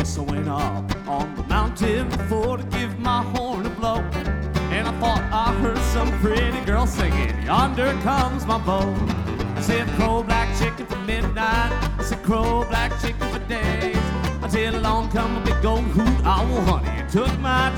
Yes, I went up on the mountain before to give my horn a blow. And I thought I heard some pretty girl singing, yonder comes my beau. I said, crow black chicken for midnight. I said, crow black chicken for days. Until along come a big gold hoot owl honey and took my